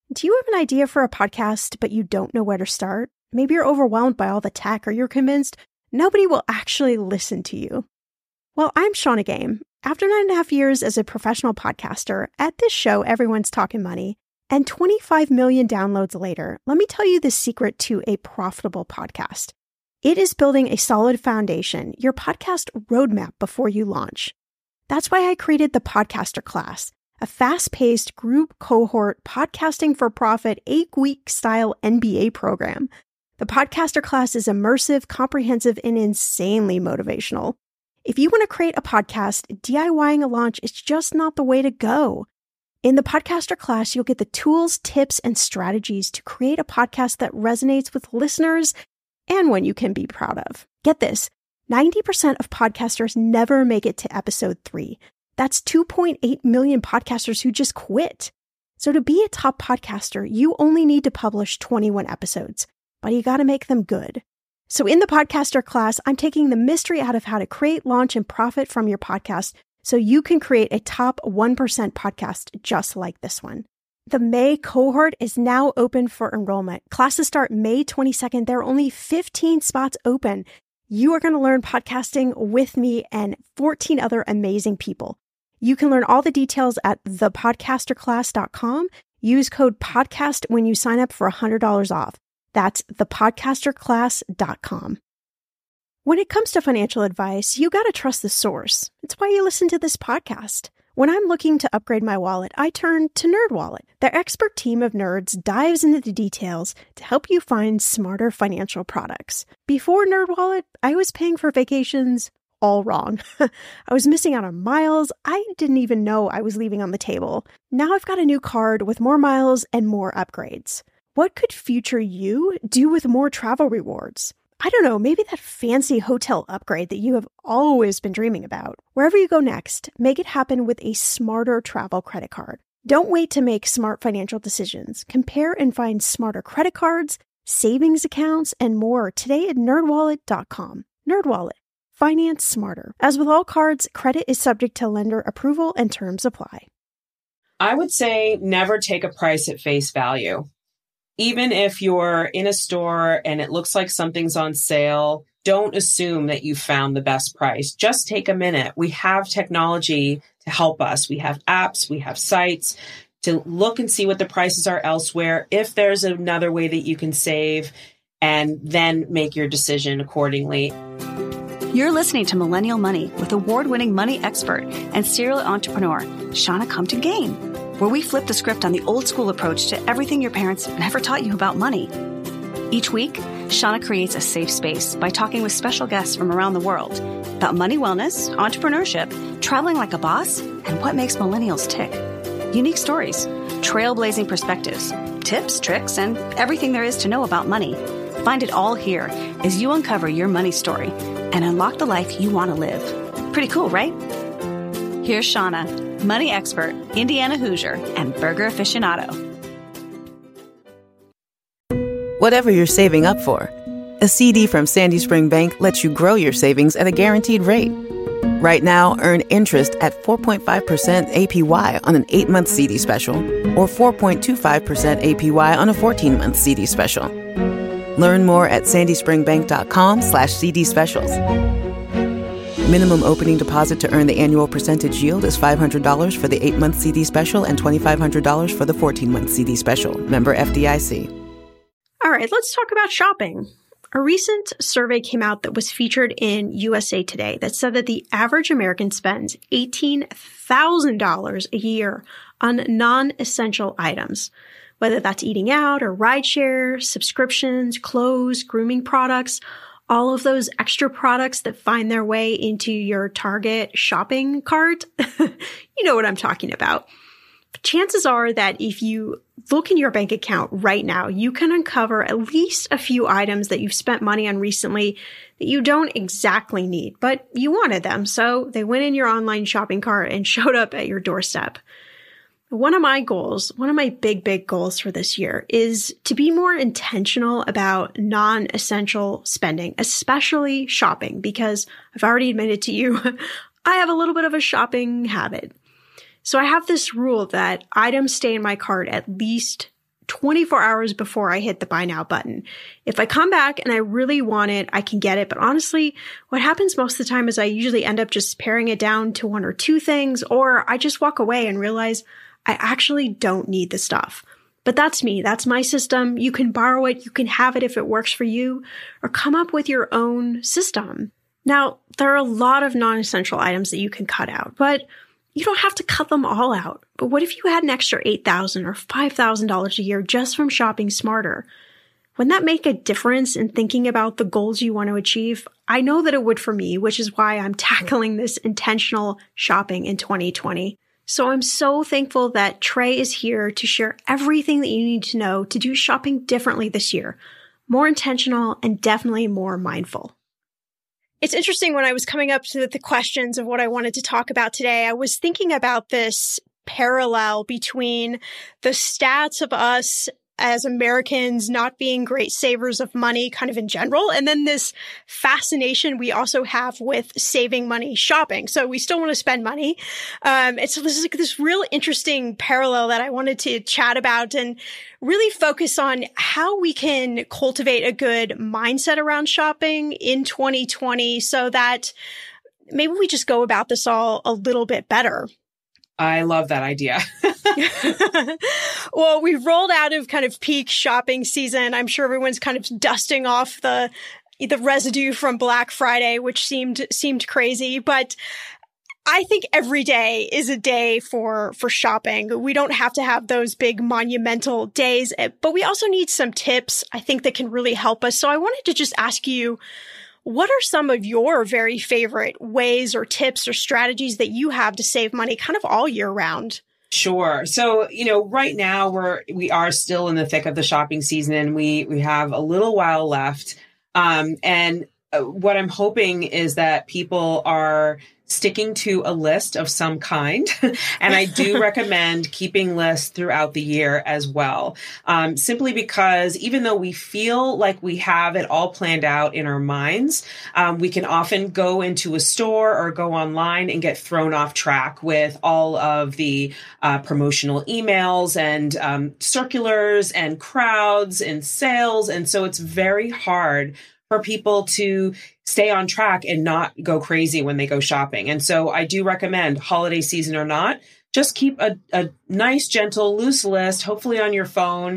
Do you have an idea for a podcast, but you don't know where to start? Maybe you're overwhelmed by all the tech, or you're convinced nobody will actually listen to you. Well, I'm Shannah Game. After 9.5 years as a professional podcaster, at this show, everyone's talking money, and 25 million downloads later, let me tell you the secret to a profitable podcast. It is building a solid foundation, your podcast roadmap before you launch. That's why I created the Podcaster Class, a fast-paced group cohort podcasting for profit 8-week style MBA program. The Podcaster Class is immersive, comprehensive, and insanely motivational. If you want to create a podcast, DIYing a launch is just not the way to go. In the Podcaster Class, you'll get the tools, tips, and strategies to create a podcast that resonates with listeners and one you can be proud of. Get this, 90% of podcasters never make it to episode 3. That's 2.8 million podcasters who just quit. So to be a top podcaster, you only need to publish 21 episodes, but you got to make them good. So in the Podcaster Class, I'm taking the mystery out of how to create, launch, and profit from your podcast so you can create a top 1% podcast just like this one. The May cohort is now open for enrollment. Classes start May 22nd. There are only 15 spots open. You are going to learn podcasting with me and 14 other amazing people. You can learn all the details at thepodcasterclass.com. Use code PODCAST when you sign up for $100 off. That's thepodcasterclass.com. When it comes to financial advice, you got to trust the source. It's why you listen to this podcast. When I'm looking to upgrade my wallet, I turn to NerdWallet. Their expert team of nerds dives into the details to help you find smarter financial products. Before NerdWallet, I was paying for vacations all wrong. I was missing out on miles I didn't even know I was leaving on the table. Now I've got a new card with more miles and more upgrades. What could future you do with more travel rewards? I don't know, maybe that fancy hotel upgrade that you have always been dreaming about. Wherever you go next, make it happen with a smarter travel credit card. Don't wait to make smart financial decisions. Compare and find smarter credit cards, savings accounts, and more today at nerdwallet.com. NerdWallet. Finance smarter. As with all cards, credit is subject to lender approval and terms apply. I would say never take a price at face value. Even if you're in a store and it looks like something's on sale, don't assume that you found the best price. Just take a minute. We have technology to help us. We have apps, we have sites to look and see what the prices are elsewhere. If there's another way that you can save, and then make your decision accordingly. You're listening to Millennial Money with award-winning money expert and serial entrepreneur, Shannah Compton Game, where we flip the script on the old school approach to everything your parents never taught you about money. Each week, Shannah creates a safe space by talking with special guests from around the world about money wellness, entrepreneurship, traveling like a boss, and what makes millennials tick. Unique stories, trailblazing perspectives, tips, tricks, and everything there is to know about money. Find it all here as you uncover your money story and unlock the life you want to live. Pretty cool, right? Here's Shannah, money expert, Indiana Hoosier, and burger aficionado. Whatever you're saving up for, a CD from Sandy Spring Bank lets you grow your savings at a guaranteed rate. Right now, earn interest at 4.5% APY on an 8-month CD special or 4.25% APY on a 14-month CD special. Learn more at sandyspringbank.com/CD specials. Minimum opening deposit to earn the annual percentage yield is $500 for the 8-month CD special and $2,500 for the 14-month CD special. Member FDIC. All right, let's talk about shopping. A recent survey came out that was featured in USA Today that said that the average American spends $18,000 a year on non-essential items, whether that's eating out or rideshare, subscriptions, clothes, grooming products, all of those extra products that find their way into your Target shopping cart. You know what I'm talking about. Chances are that if you look in your bank account right now, you can uncover at least a few items that you've spent money on recently that you don't exactly need, but you wanted them, so they went in your online shopping cart and showed up at your doorstep. One of my big goals for this year is to be more intentional about non-essential spending, especially shopping, because I've already admitted to you, I have a little bit of a shopping habit. So I have this rule that items stay in my cart at least 24 hours before I hit the buy now button. If I come back and I really want it, I can get it. But honestly, what happens most of the time is I usually end up just paring it down to one or two things, or I just walk away and realize I actually don't need the stuff. But that's me. That's my system. You can borrow it. You can have it if it works for you, or come up with your own system. Now, there are a lot of non-essential items that you can cut out, but you don't have to cut them all out. But what if you had an extra $8,000 or $5,000 a year just from shopping smarter? Wouldn't that make a difference in thinking about the goals you want to achieve? I know that it would for me, which is why I'm tackling this intentional shopping in 2020. So I'm so thankful that Trey is here to share everything that you need to know to do shopping differently this year, more intentional and definitely more mindful. It's interesting, when I was coming up to the questions of what I wanted to talk about today, I was thinking about this parallel between the stats of us as Americans not being great savers of money kind of in general, and then this fascination we also have with saving money shopping. So we still want to spend money. So this is like this real interesting parallel that I wanted to chat about and really focus on how we can cultivate a good mindset around shopping in 2020 so that maybe we just go about this all a little bit better. I love that idea. Well, we've rolled out of kind of peak shopping season. I'm sure everyone's kind of dusting off the residue from Black Friday, which seemed crazy. But I think every day is a day for shopping. We don't have to have those big monumental days, but we also need some tips, I think, that can really help us. So I wanted to just ask you, what are some of your very favorite ways or tips or strategies that you have to save money kind of all year round? Sure. So, right now we are still in the thick of the shopping season, and we have a little while left. And what I'm hoping is that people are sticking to a list of some kind. And I do recommend keeping lists throughout the year as well. Simply because even though we feel like we have it all planned out in our minds, we can often go into a store or go online and get thrown off track with all of the promotional emails and circulars and crowds and sales. And so it's very hard for people to stay on track and not go crazy when they go shopping. And so I do recommend, holiday season or not, just keep a nice, gentle, loose list, hopefully on your phone,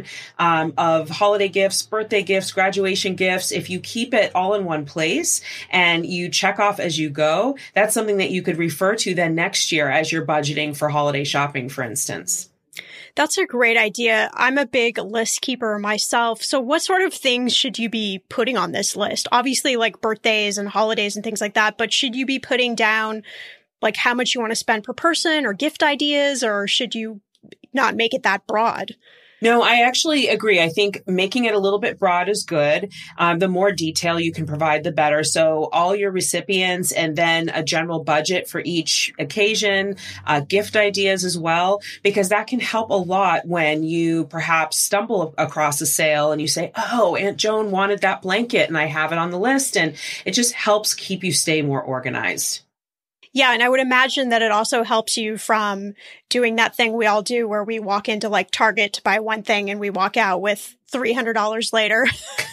of holiday gifts, birthday gifts, graduation gifts. If you keep it all in one place and you check off as you go, that's something that you could refer to then next year as you're budgeting for holiday shopping, for instance. That's a great idea. I'm a big list keeper myself. So what sort of things should you be putting on this list? Obviously, like birthdays and holidays and things like that, but should you be putting down like how much you want to spend per person or gift ideas, or should you not make it that broad? No, I actually agree. I think making it a little bit broad is good. The more detail you can provide, the better. So all your recipients, and then a general budget for each occasion, gift ideas as well, because that can help a lot when you perhaps stumble across a sale and you say, oh, Aunt Joan wanted that blanket and I have it on the list. And it just helps keep you stay more organized. Yeah, and I would imagine that it also helps you from doing that thing we all do where we walk into like Target to buy one thing and we walk out with $300 later.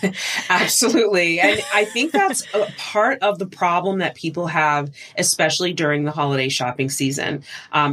Absolutely. And I think that's a part of the problem that people have, especially during the holiday shopping season.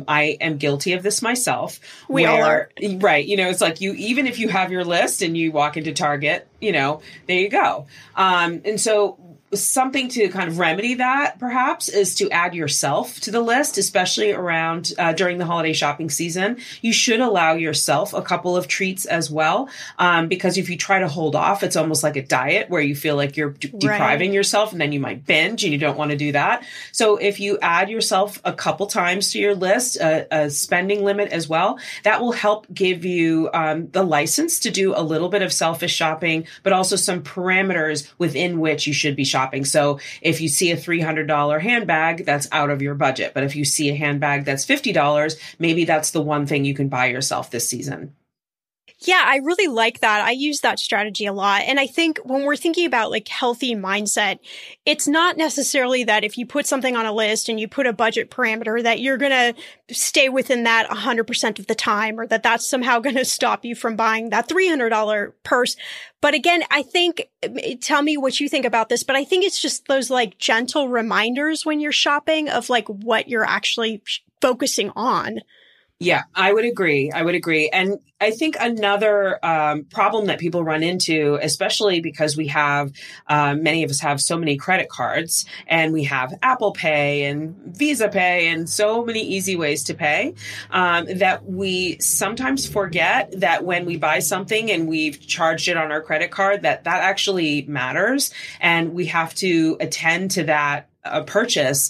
I am guilty of this myself. We all are. Right. It's like even if you have your list and you walk into Target, there you go. And so something to kind of remedy that, perhaps, is to add yourself to the list, especially around during the holiday shopping season. You should allow yourself a couple of treats as well, because if you try to hold off, it's almost like a diet where you feel like you're depriving yourself, and then you might binge, and you don't want to do that. So if you add yourself a couple times to your list, a spending limit as well, that will help give you the license to do a little bit of selfish shopping, but also some parameters within which you should be shopping. So if you see a $300 handbag, that's out of your budget. But if you see a handbag that's $50, maybe that's the one thing you can buy yourself this season. Yeah, I really like that. I use that strategy a lot. And I think when we're thinking about like healthy mindset, it's not necessarily that if you put something on a list and you put a budget parameter that you're going to stay within that 100% of the time, or that that's somehow going to stop you from buying that $300 purse. But again, I think, tell me what you think about this, but I think it's just those like gentle reminders when you're shopping of like what you're actually focusing on. Yeah, I would agree. And I think another problem that people run into, especially because we have, many of us have so many credit cards, and we have Apple Pay and Visa Pay and so many easy ways to pay, that we sometimes forget that when we buy something and we've charged it on our credit card, that actually matters. And we have to attend to that purchase,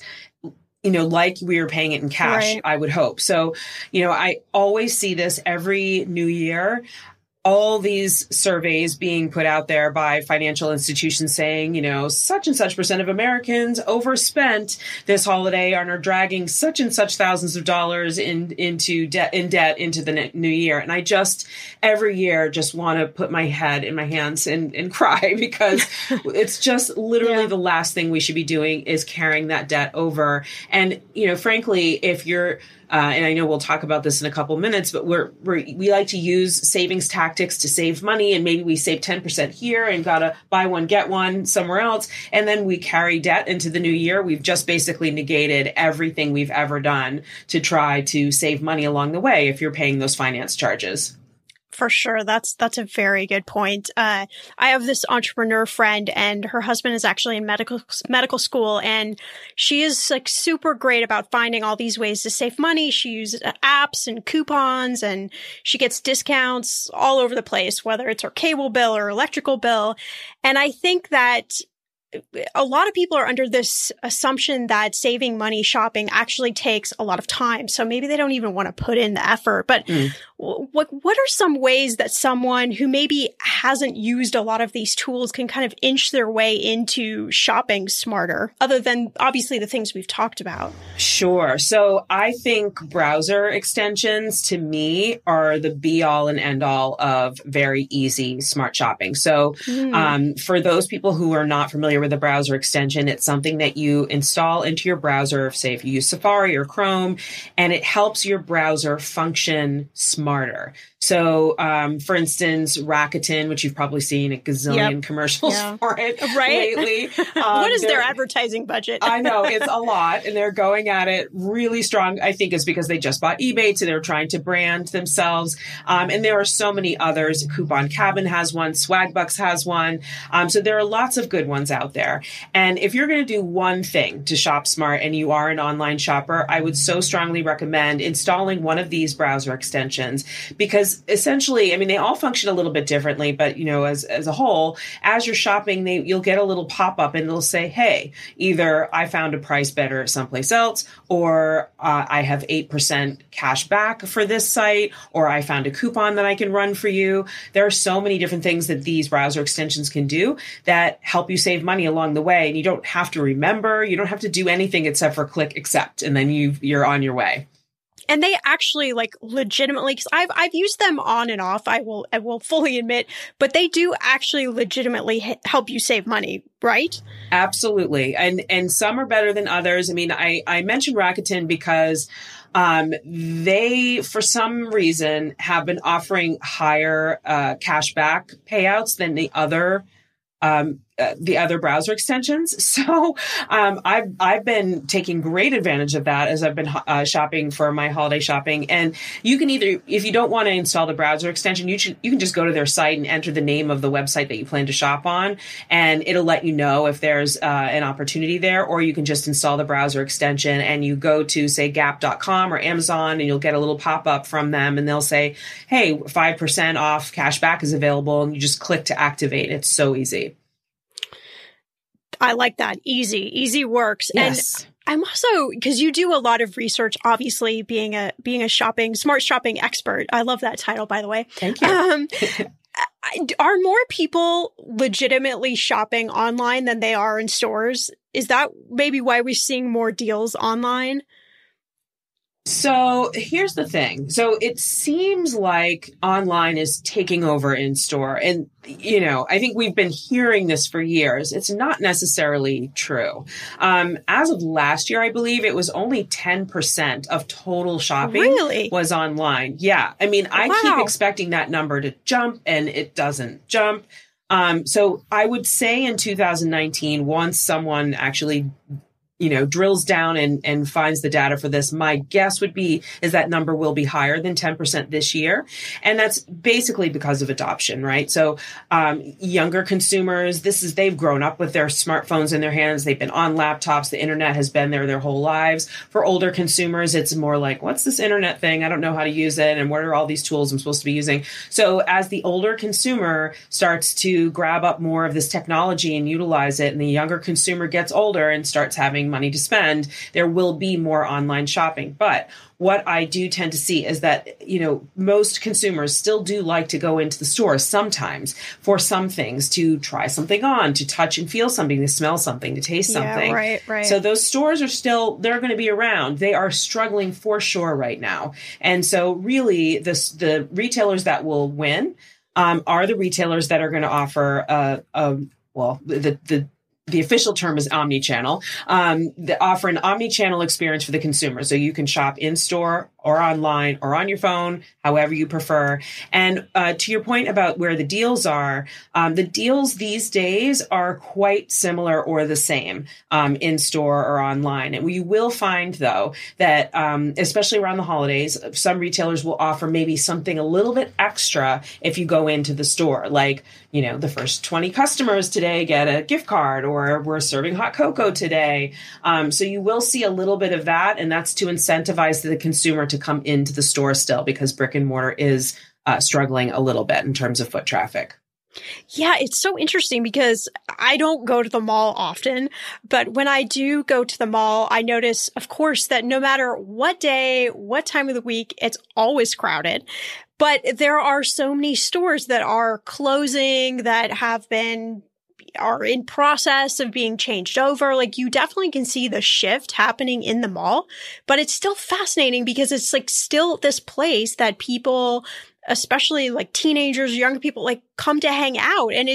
like we were paying it in cash, right. I would hope. So, I always see this every new year. All these surveys being put out there by financial institutions saying, such and such % of Americans overspent this holiday and are dragging such and such thousands of dollars into debt into the new year. And I every year want to put my head in my hands and cry, because it's just literally the last thing we should be doing is carrying that debt over. And, frankly, if you're, and I know we'll talk about this in a couple minutes, but we like to use savings tactics to save money, and maybe we save 10% here and gotta buy one, get one somewhere else. And then we carry debt into the new year. We've just basically negated everything we've ever done to try to save money along the way if you're paying those finance charges. For sure. That's a very good point. I have this entrepreneur friend, and her husband is actually in medical school, and she is like super great about finding all these ways to save money. She uses apps and coupons, and she gets discounts all over the place, whether it's her cable bill or electrical bill. And I think that a lot of people are under this assumption that saving money shopping actually takes a lot of time. So maybe they don't even want to put in the effort. But what are some ways that someone who maybe hasn't used a lot of these tools can kind of inch their way into shopping smarter, other than obviously the things we've talked about? Sure. So I think browser extensions, to me, are the be all and end all of very easy smart shopping. So for those people who are not familiar with a browser extension, it's something that you install into your browser, say if you use Safari or Chrome, and it helps your browser function smarter. So, for instance, Rakuten, which you've probably seen a gazillion commercials for it lately. What is their advertising budget? I know, it's a lot, and they're going at it really strong. I think it's because they just bought eBay, so they're trying to brand themselves. And there are so many others. Coupon Cabin has one. Swagbucks has one. So there are lots of good ones out there. And if you're going to do one thing to shop smart and you are an online shopper, I would so strongly recommend installing one of these browser extensions, because essentially, I mean, they all function a little bit differently, but, as a whole, as you're shopping, you'll get a little pop-up and it'll say, hey, either I found a price better someplace else, or I have 8% cash back for this site, or I found a coupon that I can run for you. There are so many different things that these browser extensions can do that help you save money along the way. And you don't have to remember, you don't have to do anything except for click accept, and then you're on your way. And they actually legitimately, because I've used them on and off, I will fully admit, but they do actually legitimately help you save money, right? Absolutely. And some are better than others. I mean, I mentioned Rakuten because they, for some reason, have been offering higher cashback payouts than the other browser extensions. So I've been taking great advantage of that as I've been shopping for my holiday shopping. And you can either, if you don't want to install the browser extension, you can just go to their site and enter the name of the website that you plan to shop on, and it'll let you know if there's an opportunity there. Or you can just install the browser extension and you go to, say, Gap.com or Amazon, and you'll get a little pop-up from them, and they'll say, hey, 5% off cashback is available, and you just click to activate. It's so easy. I like that. Easy works. Yes. And I'm also, because you do a lot of research, obviously being a smart shopping expert. I love that title, by the way. Thank you. Are more people legitimately shopping online than they are in stores? Is that maybe why we're seeing more deals online? So here's the thing. So it seems like online is taking over in store. And, I think we've been hearing this for years. It's not necessarily true. As of last year, I believe it was only 10% of total shopping was online. Yeah. I mean, I keep expecting that number to jump and it doesn't jump. So I would say in 2019, once someone actually drills down and finds the data for this, my guess is that number will be higher than 10% this year. And that's basically because of adoption, right? So, younger consumers, they've grown up with their smartphones in their hands. They've been on laptops. The internet has been there their whole lives. For older consumers, it's more like, what's this internet thing? I don't know how to use it. And what are all these tools I'm supposed to be using? So as the older consumer starts to grab up more of this technology and utilize it, and the younger consumer gets older and starts having money to spend, there will be more online shopping. But what I do tend to see is that, most consumers still do like to go into the store sometimes for some things, to try something on, to touch and feel something, to smell something, to taste something. Yeah, right. So those stores they're going to be around. They are struggling for sure right now. And so really the retailers that will win are the retailers that are going to offer the official term is omnichannel, that offer an omnichannel experience for the consumer. So you can shop in store or online or on your phone, however you prefer. And to your point about where the deals are, the deals these days are quite similar or the same in store or online. And we will find, though, that especially around the holidays, some retailers will offer maybe something a little bit extra if you go into the store, like, the first 20 customers today get a gift card, or we're serving hot cocoa today. So you will see a little bit of that, and that's to incentivize the consumer to come into the store still, because brick and mortar is struggling a little bit in terms of foot traffic. Yeah, it's so interesting because I don't go to the mall often, but when I do go to the mall, I notice, of course, that no matter what day, what time of the week, it's always crowded. But there are so many stores that are closing, that are in process of being changed over. Like, you definitely can see the shift happening in the mall, but it's still fascinating because it's like still this place that people, especially like teenagers, younger people, like come to hang out. And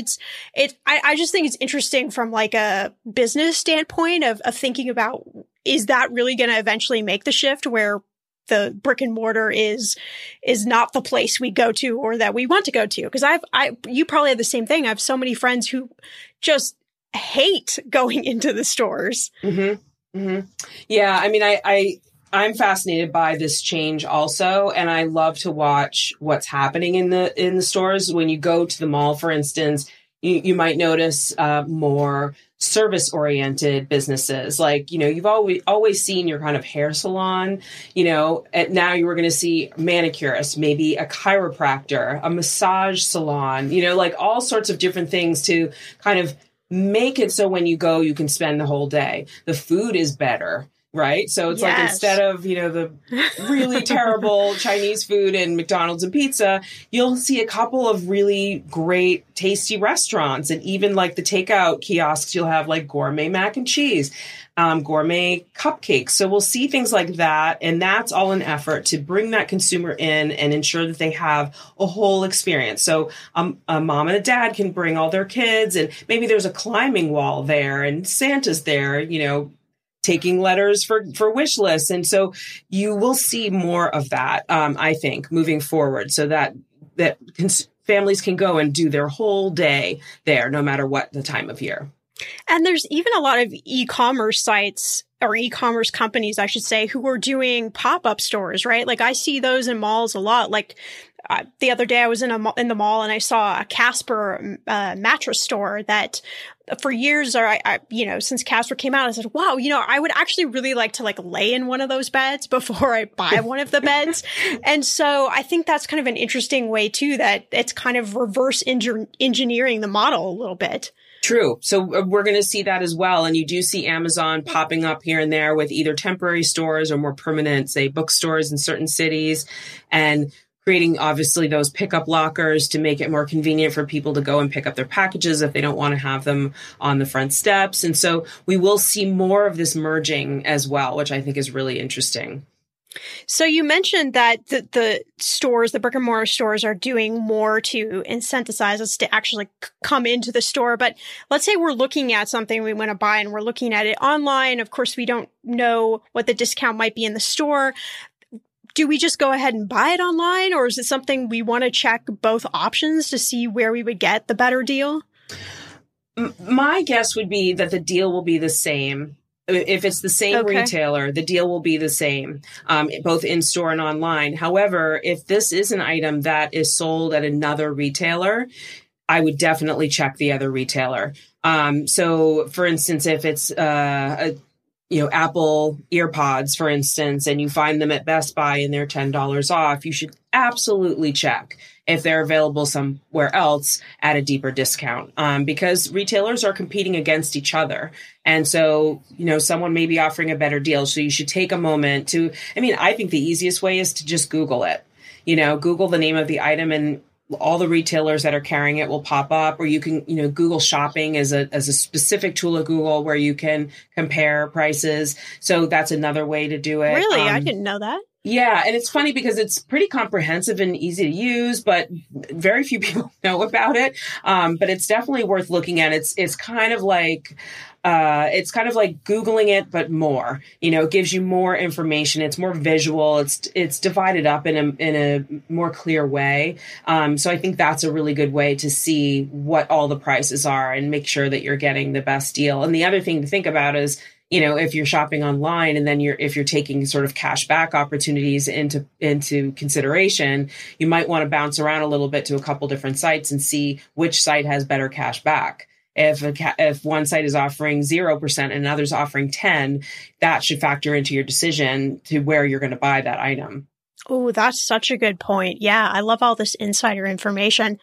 I just think it's interesting from like a business standpoint of thinking about, is that really going to eventually make the shift where the brick and mortar is not the place we go to or that we want to go to? Because you probably have the same thing. I have so many friends who just hate going into the stores. Mm-hmm. Mm-hmm. Yeah. I mean, I'm fascinated by this change also. And I love to watch what's happening in the stores. When you go to the mall, for instance, you might notice more service-oriented businesses. Like, you've always seen your kind of hair salon, and now you were going to see manicurists, maybe a chiropractor, a massage salon, like all sorts of different things to kind of make it so when you go, you can spend the whole day. The food is better. Right. So it's like, instead of, the really terrible Chinese food and McDonald's and pizza, you'll see a couple of really great, tasty restaurants. And even like the takeout kiosks, you'll have like gourmet mac and cheese, gourmet cupcakes. So we'll see things like that. And that's all an effort to bring that consumer in and ensure that they have a whole experience. So a mom and a dad can bring all their kids, and maybe there's a climbing wall there and Santa's there, taking letters for wish lists. And so you will see more of that, I think, moving forward, so that families can go and do their whole day there, no matter what the time of year. And there's even a lot of e-commerce sites, or e-commerce companies, I should say, who are doing pop-up stores, right? Like, I see those in malls a lot. Like, the other day I was in the mall and I saw a Casper mattress store that for years, or since Casper came out, I said, wow, I would actually really like to like lay in one of those beds before I buy one of the beds. And so I think that's kind of an interesting way too, that it's kind of reverse engineering the model a little bit. True. So we're going to see that as well. And you do see Amazon popping up here and there with either temporary stores or more permanent, say, bookstores in certain cities, and creating obviously those pickup lockers to make it more convenient for people to go and pick up their packages if they don't want to have them on the front steps. And so we will see more of this merging as well, which I think is really interesting. So you mentioned that the stores, the brick and mortar stores, are doing more to incentivize us to actually come into the store. But let's say we're looking at something we want to buy and we're looking at it online. Of course, we don't know what the discount might be in the store. Do we just go ahead and buy it online, or is it something we want to check both options to see where we would get the better deal? My guess would be that the deal will be the same. If it's the same retailer, the deal will be the same, both in store and online. However, if this is an item that is sold at another retailer, I would definitely check the other retailer. So, for instance, if it's Apple EarPods, for instance, and you find them at Best Buy and they're $10 off, you should absolutely check if they're available somewhere else at a deeper discount, because retailers are competing against each other. And so, someone may be offering a better deal. So you should take a moment I think the easiest way is to just Google it. Google the name of the item and all the retailers that are carrying it will pop up, or you can, Google Shopping as a specific tool of Google where you can compare prices. So that's another way to do it. Really? I didn't know that. Yeah. And it's funny because it's pretty comprehensive and easy to use, but very few people know about it. But it's definitely worth looking at. It's kind of like Googling it, but more, it gives you more information. It's more visual. It's divided up in a more clear way. So I think that's a really good way to see what all the prices are and make sure that you're getting the best deal. And the other thing to think about is, if you're shopping online and then if you're taking sort of cash back opportunities into consideration, you might want to bounce around a little bit to a couple different sites and see which site has better cash back. If one site is offering 0% and another's offering 10%, that should factor into your decision to where you're going to buy that item. Oh, that's such a good point. Yeah, I love all this insider information.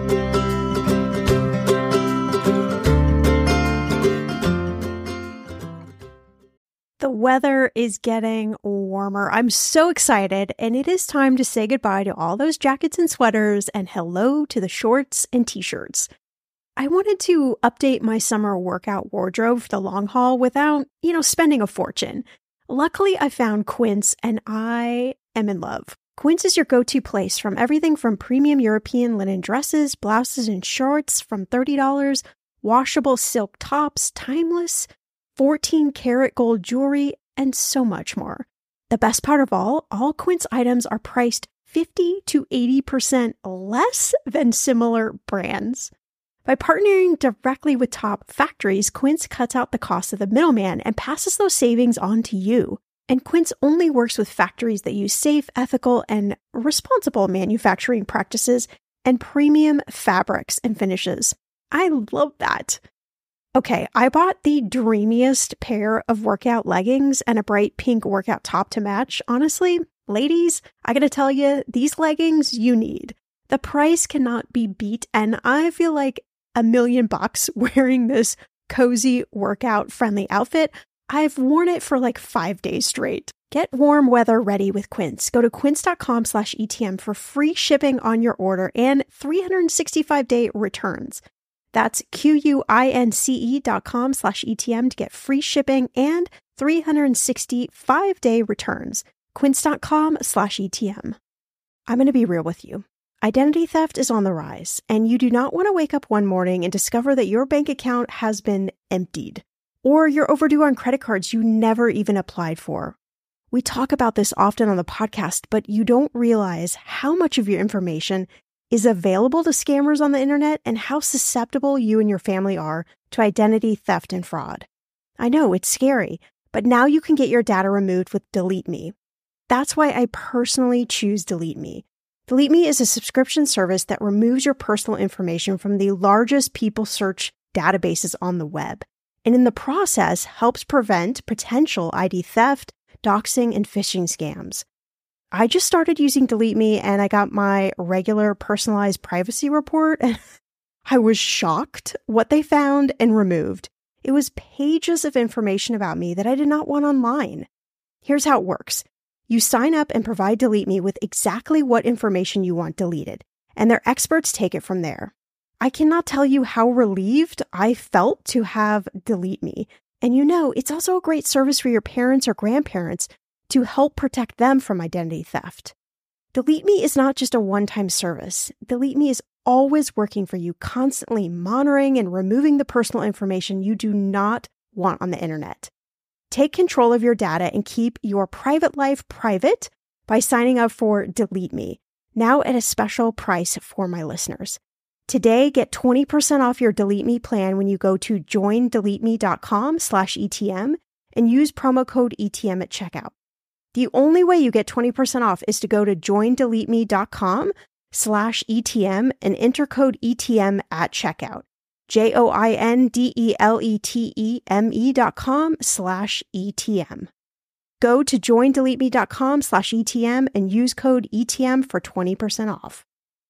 The weather is getting warmer. I'm so excited, and it is time to say goodbye to all those jackets and sweaters and hello to the shorts and t-shirts. I wanted to update my summer workout wardrobe for the long haul without, spending a fortune. Luckily, I found Quince, and I am in love. Quince is your go-to place from everything from premium European linen dresses, blouses, and shorts from $30, washable silk tops, timeless 14-karat gold jewelry, and so much more. The best part of all Quince items are priced 50 to 80% less than similar brands. By partnering directly with top factories, Quince cuts out the cost of the middleman and passes those savings on to you. And Quince only works with factories that use safe, ethical, and responsible manufacturing practices and premium fabrics and finishes. I love that. Okay, I bought the dreamiest pair of workout leggings and a bright pink workout top to match. Honestly, ladies, I gotta tell you, these leggings you need. The price cannot be beat, and I feel like $1 million wearing this cozy workout friendly outfit. I've worn it for like 5 days straight. Get warm weather ready with Quince. Go to quince.com/ETM for free shipping on your order and 365-day returns. That's QUINCE.com/ETM to get free shipping and 365-day returns. Quince.com/ETM. I'm going to be real with you. Identity theft is on the rise, and you do not want to wake up one morning and discover that your bank account has been emptied, or you're overdue on credit cards you never even applied for. We talk about this often on the podcast, but you don't realize how much of your information is available to scammers on the internet and how susceptible you and your family are to identity theft and fraud. I know, it's scary, but now you can get your data removed with Delete Me. That's why I personally choose Delete Me. Delete Me is a subscription service that removes your personal information from the largest people search databases on the web, and in the process helps prevent potential ID theft, doxing, and phishing scams. I just started using Delete Me and I got my regular personalized privacy report and I was shocked what they found and removed. It was pages of information about me that I did not want online. Here's how it works. You sign up and provide Delete Me with exactly what information you want deleted, and their experts take it from there. I cannot tell you how relieved I felt to have Delete Me. And it's also a great service for your parents or grandparents to help protect them from identity theft. Delete Me is not just a one-time service. Delete Me is always working for you, constantly monitoring and removing the personal information you do not want on the internet. Take control of your data and keep your private life private by signing up for Delete Me, now at a special price for my listeners. Today, get 20% off your Delete Me plan when you go to joindeleteme.com/ETM and use promo code ETM at checkout. The only way you get 20% off is to go to joindeleteme.com/ETM and enter code ETM at checkout. joindeleteme.com/ETM. Go to joindeleteme.com/ETM and use code ETM for 20% off.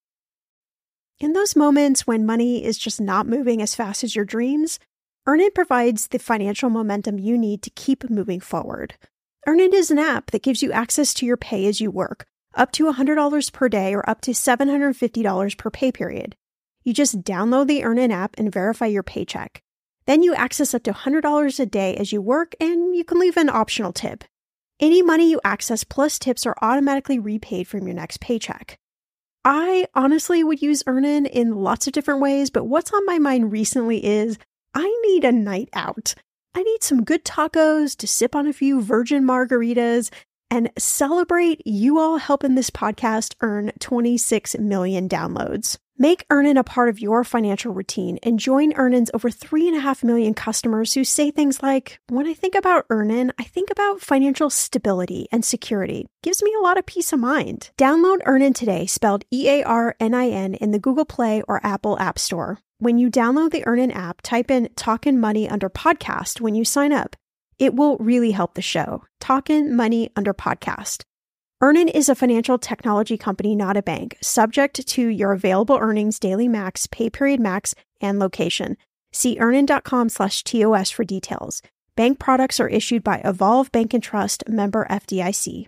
In those moments when money is just not moving as fast as your dreams, Earnin provides the financial momentum you need to keep moving forward. Earnin is an app that gives you access to your pay as you work, up to $100 per day or up to $750 per pay period. You just download the Earnin app and verify your paycheck. Then you access up to $100 a day as you work, and you can leave an optional tip. Any money you access plus tips are automatically repaid from your next paycheck. I honestly would use Earnin in lots of different ways, but what's on my mind recently is I need a night out. I need some good tacos to sip on a few virgin margaritas and celebrate you all helping this podcast earn 26 million downloads. Make Earnin a part of your financial routine and join Earnin's over 3.5 million customers who say things like, when I think about Earnin, I think about financial stability and security. Gives me a lot of peace of mind. Download Earnin today, spelled EARNIN, in the Google Play or Apple App Store. When you download the Earnin app, type in Talkin' Money under podcast when you sign up. It will really help the show. Talkin' Money under podcast. Earnin is a financial technology company, not a bank, subject to your available earnings, daily max, pay period max, and location. See earnin.com/TOS for details. Bank products are issued by Evolve Bank and Trust, member FDIC.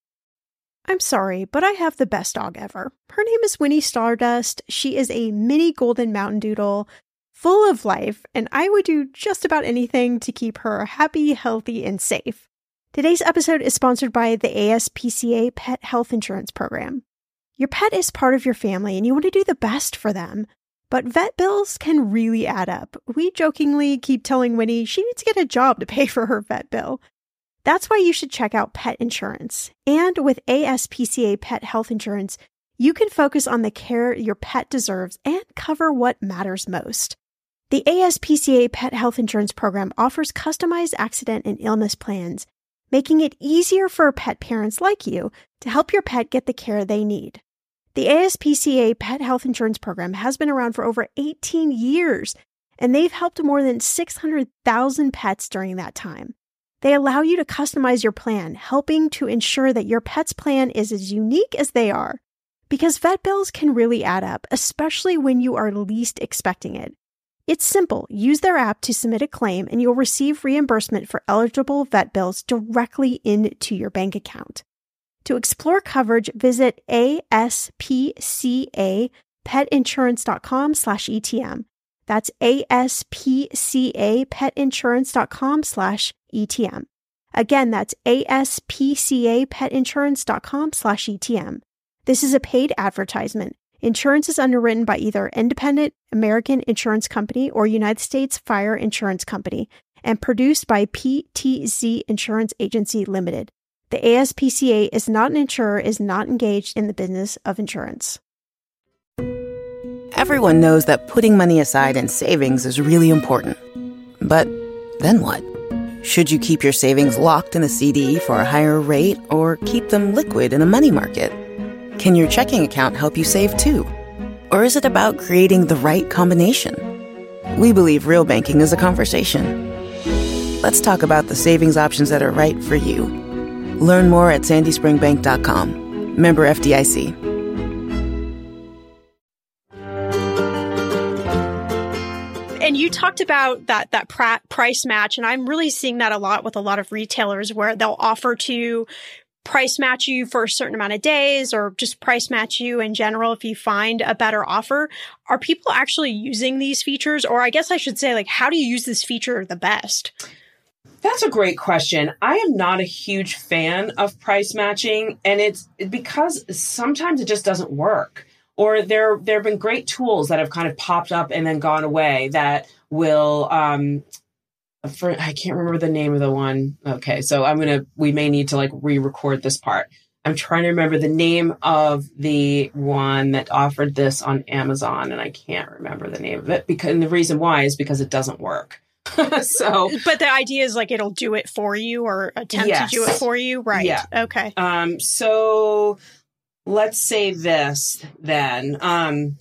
I'm sorry, but I have the best dog ever. Her name is Winnie Stardust. She is a mini golden mountain doodle, full of life, and I would do just about anything to keep her happy, healthy, and safe. Today's episode is sponsored by the ASPCA Pet Health Insurance Program. Your pet is part of your family, and you want to do the best for them. But vet bills can really add up. We jokingly keep telling Winnie she needs to get a job to pay for her vet bill. That's why you should check out pet insurance. And with ASPCA Pet Health Insurance, you can focus on the care your pet deserves and cover what matters most. The ASPCA Pet Health Insurance Program offers customized accident and illness plans, making it easier for pet parents like you to help your pet get the care they need. The ASPCA Pet Health Insurance Program has been around for over 18 years, and they've helped more than 600,000 pets during that time. They allow you to customize your plan, helping to ensure that your pet's plan is as unique as they are. Because vet bills can really add up, especially when you are least expecting it. It's simple. Use their app to submit a claim, and you'll receive reimbursement for eligible vet bills directly into your bank account. To explore coverage, visit aspcapetinsurance.com/ETM. That's aspcapetinsurance.com/ETM. Again, that's aspcapetinsurance.com/ETM. This is a paid advertisement. Insurance is underwritten by either Independent American Insurance Company or United States Fire Insurance Company and produced by PTZ Insurance Agency Limited. The ASPCA is not an insurer, is not engaged in the business of insurance. Everyone knows that putting money aside in savings is really important. But then what? Should you keep your savings locked in a CD for a higher rate or keep them liquid in a money market? Can your checking account help you save too? Or is it about creating the right combination? We believe real banking is a conversation. Let's talk about the savings options that are right for you. Learn more at sandyspringbank.com. Member FDIC. And you talked about that price match, and I'm really seeing that a lot with a lot of retailers where they'll offer to price match you for a certain amount of days or just price match you in general if you find a better offer. Are people actually using these features? Or I guess I should say, like, how do you use this feature the best? That's a great question. I am not a huge fan of price matching, and it's because sometimes it just doesn't work. Or there have been great tools that have kind of popped up and then gone away that will, I can't remember the name of the one. Okay, so we may need to like re-record this part. I'm trying to remember the name of the one that offered this on Amazon, and I can't remember the name of it and the reason why is because it doesn't work. So, but the idea is like it'll do it for you or attempt to do it for you, right? Yeah. Okay. So let's say this then.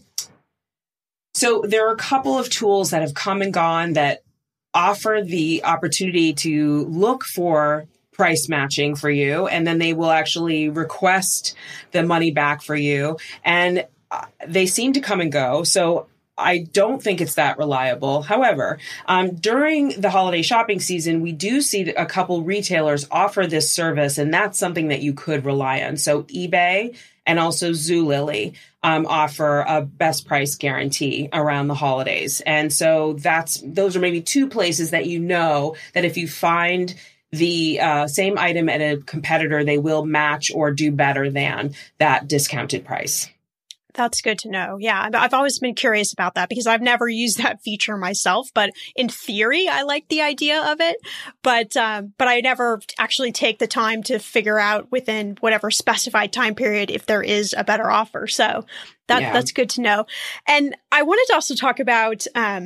So there are a couple of tools that have come and gone that offer the opportunity to look for price matching for you, and then they will actually request the money back for you. And they seem to come and go. So I don't think it's that reliable. However, during the holiday shopping season, we do see a couple retailers offer this service, and that's something that you could rely on. So eBay and also Zulily offer a best price guarantee around the holidays. And so those are maybe two places that you know that if you find the same item at a competitor, they will match or do better than that discounted price. That's good to know. Yeah, I've always been curious about that because I've never used that feature myself. But in theory, I like the idea of it. But I never actually take the time to figure out within whatever specified time period if there is a better offer. So that's good to know. And I wanted to also talk about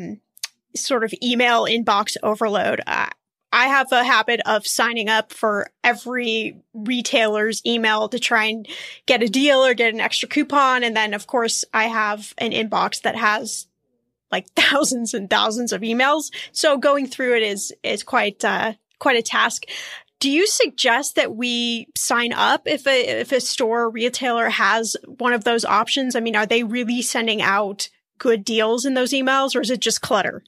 sort of email inbox overload. I have a habit of signing up for every retailer's email to try and get a deal or get an extra coupon. And then, of course, I have an inbox that has like thousands and thousands of emails. So going through it is quite a task. Do you suggest that we sign up if a store or retailer has one of those options? I mean, are they really sending out good deals in those emails, or is it just clutter?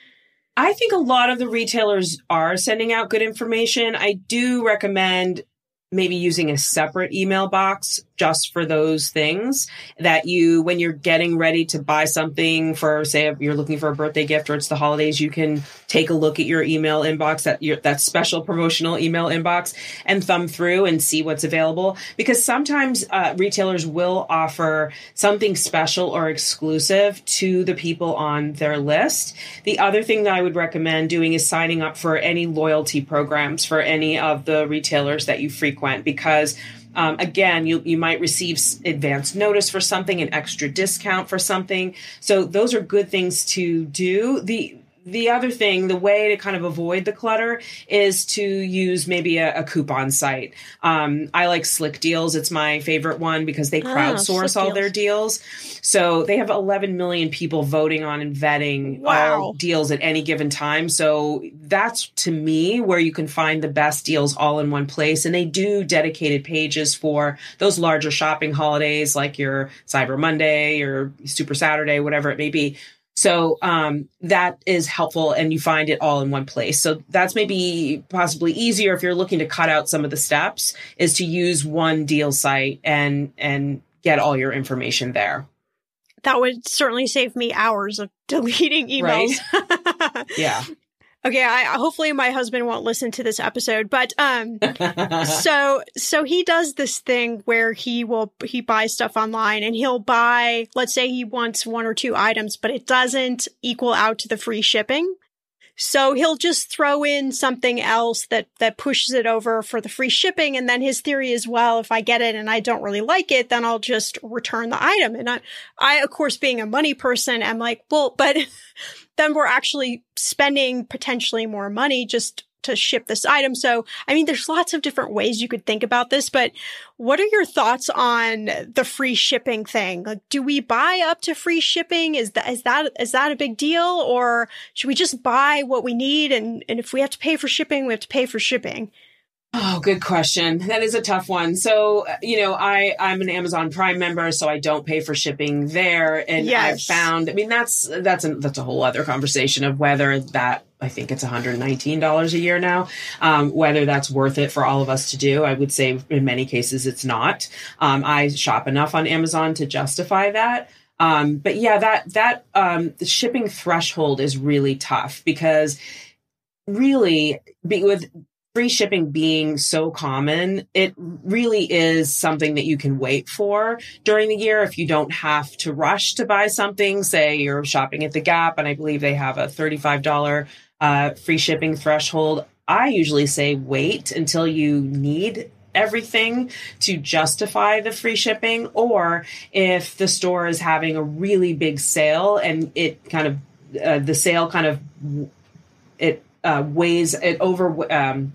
I think a lot of the retailers are sending out good information. I do recommend maybe using a separate email box just for those things that when you're getting ready to buy something for, say, if you're looking for a birthday gift or it's the holidays, you can take a look at your email inbox, that special promotional email inbox, and thumb through and see what's available. Because sometimes retailers will offer something special or exclusive to the people on their list. The other thing that I would recommend doing is signing up for any loyalty programs for any of the retailers that you frequent, because again, you might receive advance notice for something, an extra discount for something. So those are good things to do. The other thing, the way to kind of avoid the clutter is to use maybe a coupon site. I like Slick Deals. It's my favorite one because they crowdsource all their deals. So they have 11 million people voting on and vetting all deals at any given time. So that's, to me, where you can find the best deals all in one place. And they do dedicated pages for those larger shopping holidays like your Cyber Monday or Super Saturday, whatever it may be. So that is helpful, and you find it all in one place. So that's maybe possibly easier if you're looking to cut out some of the steps, is to use one deal site and get all your information there. That would certainly save me hours of deleting emails. Right? Yeah. Okay, hopefully my husband won't listen to this episode, but so he does this thing where he buys stuff online, and he'll buy, let's say he wants one or two items, but it doesn't equal out to the free shipping. So he'll just throw in something else that pushes it over for the free shipping. And then his theory is, well, if I get it and I don't really like it, then I'll just return the item. And I, of course, being a money person, I'm like, well, but then we're actually spending potentially more money just to ship this item. So, I mean, there's lots of different ways you could think about this, but what are your thoughts on the free shipping thing? Like, do we buy up to free shipping? Is that a big deal? Or should we just buy what we need? And if we have to pay for shipping, we have to pay for shipping. Oh, good question. That is a tough one. So, I'm an Amazon Prime member, so I don't pay for shipping there. And yes. I've found, I mean, that's a whole other conversation of whether that, I think it's $119 a year now, whether that's worth it for all of us to do. I would say in many cases it's not. I shop enough on Amazon to justify that. But yeah, the shipping threshold is really tough because really, with free shipping being so common, it really is something that you can wait for during the year if you don't have to rush to buy something. Say you're shopping at the Gap, and I believe they have a $35 free shipping threshold. I usually say wait until you need everything to justify the free shipping, or if the store is having a really big sale and it kind of the sale kind of weighs it over. What am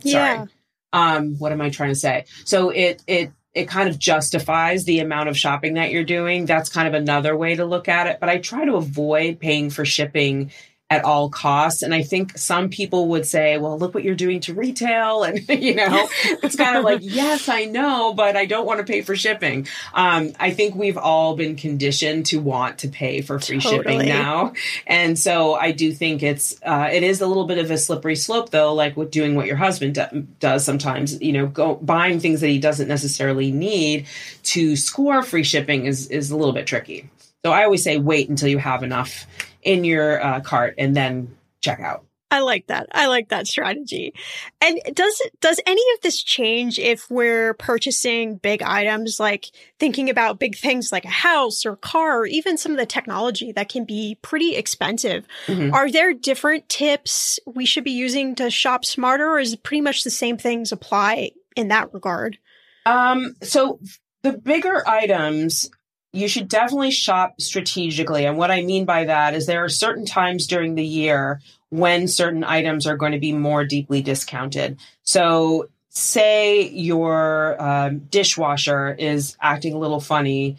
I trying to say? So it kind of justifies the amount of shopping that you're doing. That's kind of another way to look at it. But I try to avoid paying for shipping at all costs. And I think some people would say, well, look what you're doing to retail. And, it's kind of like, yes, I know, but I don't want to pay for shipping. I think we've all been conditioned to want to pay for free shipping now. And so I do think it is a little bit of a slippery slope, though, like with doing what your husband does sometimes, buying things that he doesn't necessarily need to score free shipping is a little bit tricky. So I always say wait until you have enough in your cart and then check out. I like that. I like that strategy. And does any of this change if we're purchasing big items, like thinking about big things like a house or car, or even some of the technology that can be pretty expensive? Mm-hmm. Are there different tips we should be using to shop smarter, or is it pretty much the same things apply in that regard? So the bigger items, you should definitely shop strategically. And what I mean by that is there are certain times during the year when certain items are going to be more deeply discounted. So say your dishwasher is acting a little funny,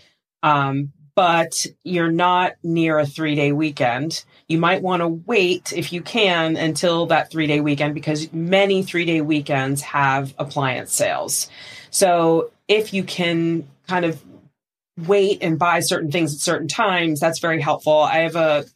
but you're not near a 3-day weekend. You might want to wait, if you can, until that 3-day weekend, because many 3-day weekends have appliance sales. So if you can kind of wait and buy certain things at certain times, that's very helpful. I have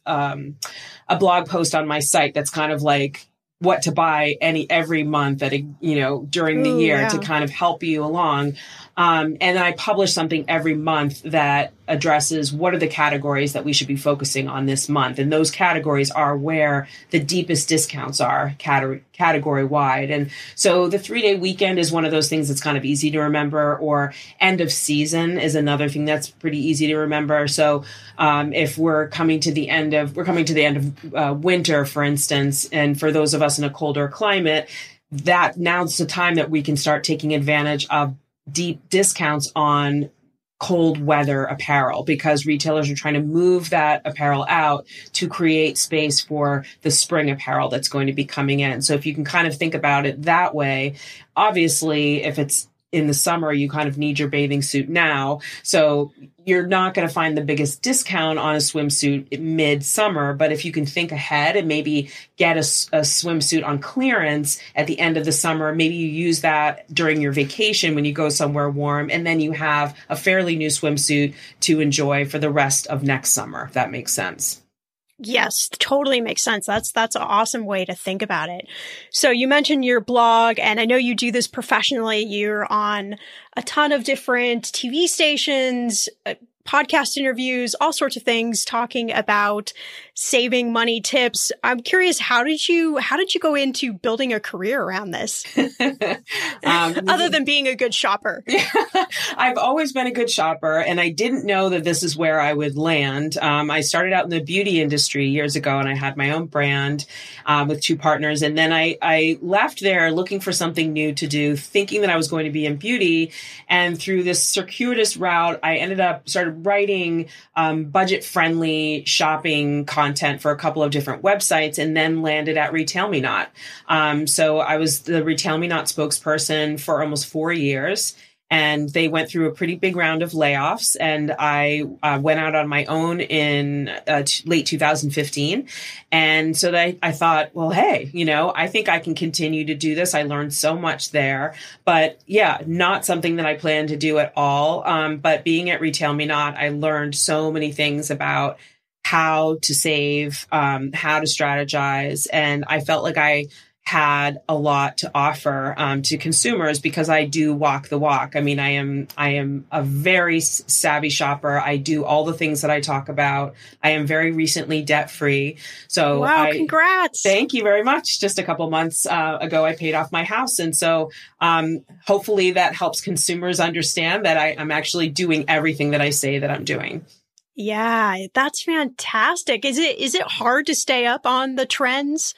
a blog post on my site that's kind of like what to buy every month during the year to kind of help you along. And I publish something every month that addresses what are the categories that we should be focusing on this month. And those categories are where the deepest discounts are category wide. And so the 3-day weekend is one of those things that's kind of easy to remember, or end of season is another thing that's pretty easy to remember. So if we're coming to the end of winter, for instance, and for those of us in a colder climate, that now's the time that we can start taking advantage of deep discounts on cold weather apparel, because retailers are trying to move that apparel out to create space for the spring apparel that's going to be coming in. So if you can kind of think about it that way, obviously, if it's in the summer, you kind of need your bathing suit now. So you're not going to find the biggest discount on a swimsuit mid-summer. But if you can think ahead and maybe get a swimsuit on clearance at the end of the summer, maybe you use that during your vacation when you go somewhere warm, and then you have a fairly new swimsuit to enjoy for the rest of next summer, if that makes sense. Yes, totally makes sense. That's an awesome way to think about it. So you mentioned your blog, and I know you do this professionally. You're on a ton of different TV stations, podcast interviews, all sorts of things talking about saving money tips. I'm curious, how did you go into building a career around this? Other than being a good shopper. I've always been a good shopper, and I didn't know that this is where I would land. I started out in the beauty industry years ago, and I had my own brand with 2 partners. And then I left there looking for something new to do, thinking that I was going to be in beauty. And through this circuitous route, I started writing budget-friendly shopping content for a couple of different websites, and then landed at Retail Me Not. So I was the Retail Me Not spokesperson for almost 4 years. And they went through a pretty big round of layoffs, and I went out on my own in late 2015. And so I thought, well, hey, I think I can continue to do this. I learned so much there, but yeah, not something that I plan to do at all. But being at Retail Me Not, I learned so many things about how to save, how to strategize. And I felt like I had a lot to offer to consumers because I do walk the walk. I mean, I am a very savvy shopper. I do all the things that I talk about. I am very recently debt free. So wow, congrats. Thank you very much. Just a couple months ago, I paid off my house. And so hopefully that helps consumers understand that I'm actually doing everything that I say that I'm doing. Yeah, that's fantastic. Is it hard to stay up on the trends?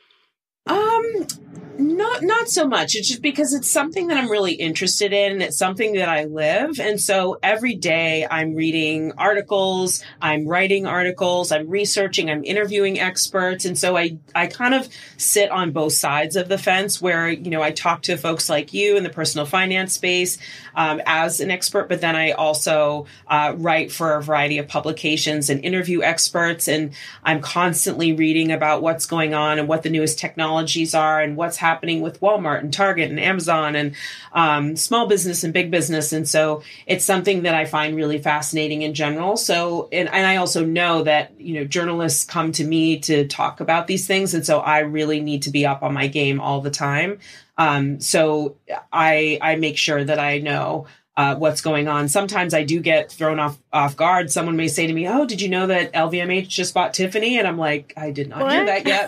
Not so much. It's just because it's something that I'm really interested in and it's something that I live. And so every day I'm reading articles, I'm writing articles, I'm researching, I'm interviewing experts. And so I kind of sit on both sides of the fence where, I talk to folks like you in the personal finance space, as an expert, but then I also, write for a variety of publications and interview experts. And I'm constantly reading about what's going on and what the newest technologies are and what's happening with Walmart and Target and Amazon and small business and big business. And so it's something that I find really fascinating in general. So, and I also know that, journalists come to me to talk about these things. And so I really need to be up on my game all the time. So I make sure that I know what's going on. Sometimes I do get thrown off guard. Someone may say to me, "Oh, did you know that LVMH just bought Tiffany?" And I'm like, "I did not hear that yet.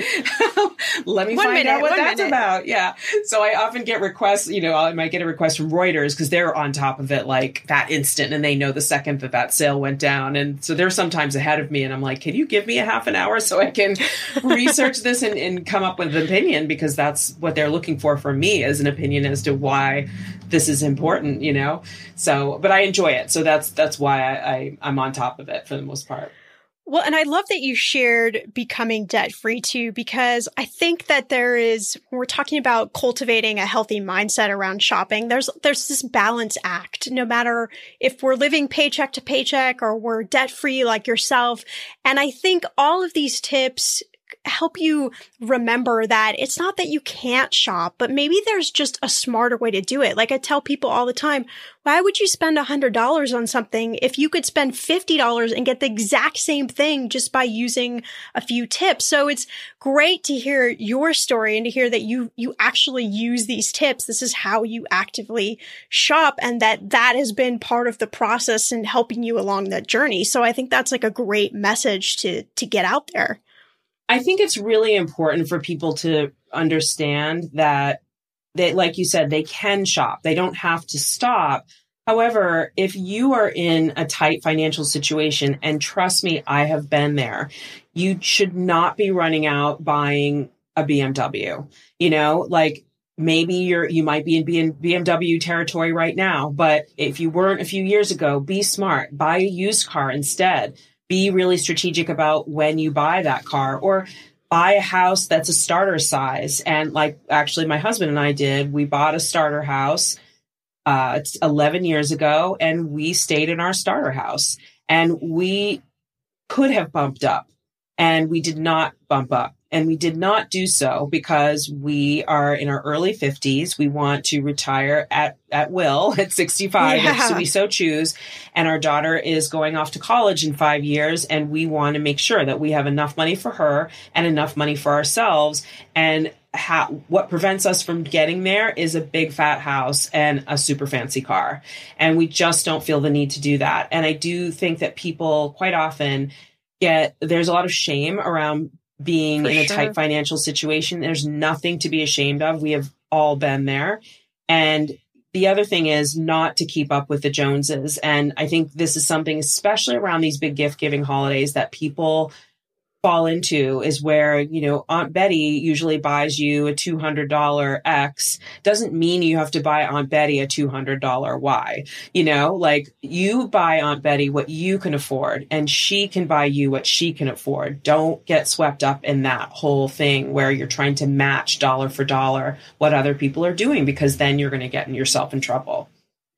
Let me find out what that's about." Yeah. So I often get requests, I might get a request from Reuters because they're on top of it like that instant and they know the second that sale went down. And so they're sometimes ahead of me and I'm like, "Can you give me a half an hour so I can research this and come up with an opinion?" Because that's what they're looking for from me, as an opinion as to why this is important, So, but I enjoy it. So that's why I'm on top of it for the most part. Well, and I love that you shared becoming debt free too, because I think that when we're talking about cultivating a healthy mindset around shopping, there's this balance act, no matter if we're living paycheck to paycheck or we're debt free like yourself. And I think all of these tips help you remember that it's not that you can't shop, but maybe there's just a smarter way to do it. Like I tell people all the time, why would you spend $100 on something if you could spend $50 and get the exact same thing just by using a few tips? So it's great to hear your story and to hear that you actually use these tips. This is how you actively shop and that has been part of the process in helping you along that journey. So I think that's like a great message to get out there. I think it's really important for people to understand that like you said, they can shop. They don't have to stop. However, if you are in a tight financial situation, and trust me, I have been there, you should not be running out buying a BMW. Like maybe you might be in BMW territory right now, but if you weren't a few years ago, be smart, buy a used car instead. Be really strategic about when you buy that car, or buy a house that's a starter size. And like actually my husband and I did, we bought a starter house 11 years ago and we stayed in our starter house and we could have bumped up and we did not bump up. And we did not do so because we are in our early 50s. We want to retire at will at 65 if we so choose. And our daughter is going off to college in 5 years. And we want to make sure that we have enough money for her and enough money for ourselves. And what prevents us from getting there is a big fat house and a super fancy car. And we just don't feel the need to do that. And I do think that people quite often there's a lot of shame around being in a tight financial situation. There's nothing to be ashamed of. We have all been there. And the other thing is not to keep up with the Joneses. And I think this is something, especially around these big gift giving holidays, that people fall into, is where, Aunt Betty usually buys you a $200 X. Doesn't mean you have to buy Aunt Betty a $200 Y. Like you buy Aunt Betty what you can afford and she can buy you what she can afford. Don't get swept up in that whole thing where you're trying to match dollar for dollar what other people are doing, because then you're going to get yourself in trouble.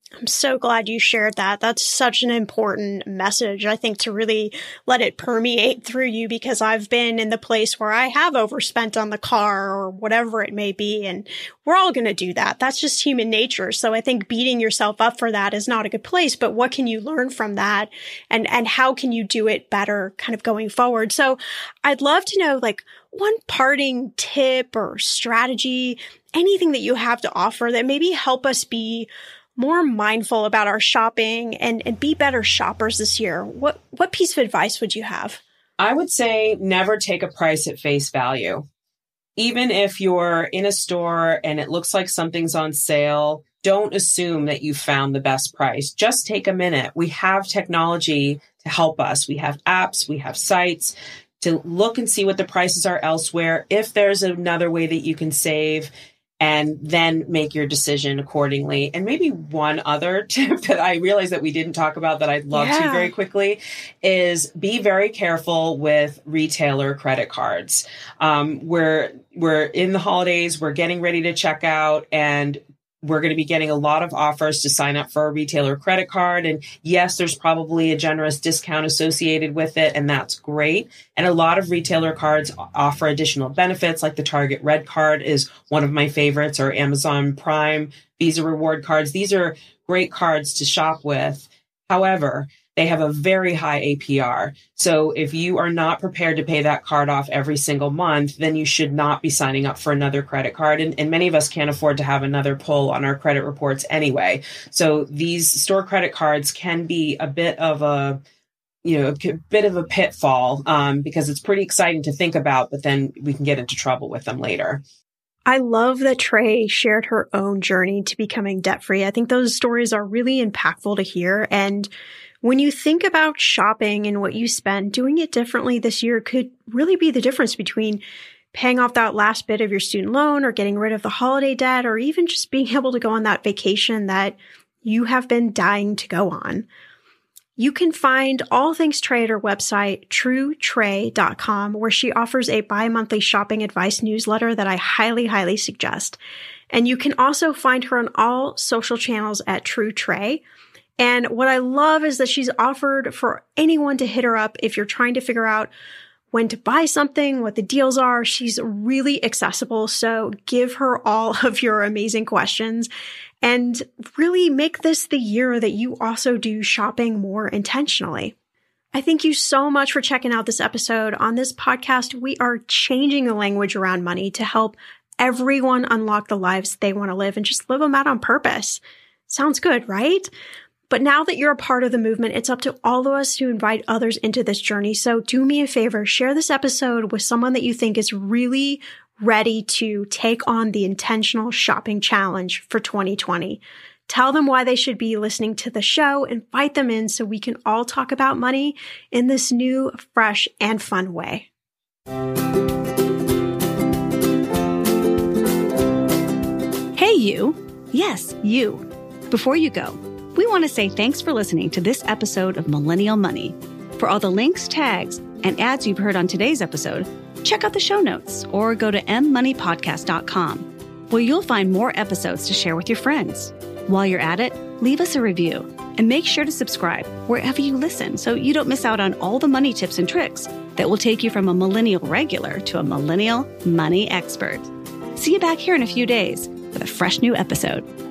I'm so glad you shared that. That's such an important message, I think, to really let it permeate through you, because I've been in the place where I have overspent on the car or whatever it may be. And we're all going to do that. That's just human nature. So I think beating yourself up for that is not a good place. But what can you learn from that? And how can you do it better kind of going forward? So I'd love to know, like, one parting tip or strategy, anything that you have to offer that maybe help us be more mindful about our shopping and be better shoppers this year. What piece of advice would you have? I would say never take a price at face value. Even if you're in a store and it looks like something's on sale, don't assume that you found the best price. Just take a minute. We have technology to help us. We have apps, we have sites to look and see what the prices are elsewhere. If there's another way that you can save, and then make your decision accordingly. And maybe one other tip that I realized that we didn't talk about that I'd love to very quickly is be very careful with retailer credit cards. We're in the holidays, we're getting ready to check out, and we're going to be getting a lot of offers to sign up for a retailer credit card. And yes, there's probably a generous discount associated with it, and that's great. And a lot of retailer cards offer additional benefits, like the Target Red Card is one of my favorites, or Amazon Prime, Visa Reward cards. These are great cards to shop with. However, they have a very high APR. So if you are not prepared to pay that card off every single month, then you should not be signing up for another credit card. And many of us can't afford to have another pull on our credit reports anyway. So these store credit cards can be a bit of a pitfall because it's pretty exciting to think about, but then we can get into trouble with them later. I love that Trey shared her own journey to becoming debt-free. I think those stories are really impactful to hear. And when you think about shopping and what you spend, doing it differently this year could really be the difference between paying off that last bit of your student loan or getting rid of the holiday debt, or even just being able to go on that vacation that you have been dying to go on. You can find all things Trey at her website, truetrey.com, where she offers a bi-monthly shopping advice newsletter that I highly, highly suggest. And you can also find her on all social channels at True Trey. And what I love is that she's offered for anyone to hit her up if you're trying to figure out when to buy something, what the deals are. She's really accessible. So give her all of your amazing questions and really make this the year that you also do shopping more intentionally. I thank you so much for checking out this episode. On this podcast, we are changing the language around money to help everyone unlock the lives they want to live and just live them out on purpose. Sounds good, right? But now that you're a part of the movement, it's up to all of us to invite others into this journey. So do me a favor, share this episode with someone that you think is really ready to take on the intentional shopping challenge for 2020. Tell them why they should be listening to the show, invite them in so we can all talk about money in this new, fresh, and fun way. Hey, you. Yes, you. Before you go, we want to say thanks for listening to this episode of Millennial Money. For all the links, tags, and ads you've heard on today's episode, check out the show notes or go to mmoneypodcast.com, where you'll find more episodes to share with your friends. While you're at it, leave us a review and make sure to subscribe wherever you listen so you don't miss out on all the money tips and tricks that will take you from a millennial regular to a millennial money expert. See you back here in a few days with a fresh new episode.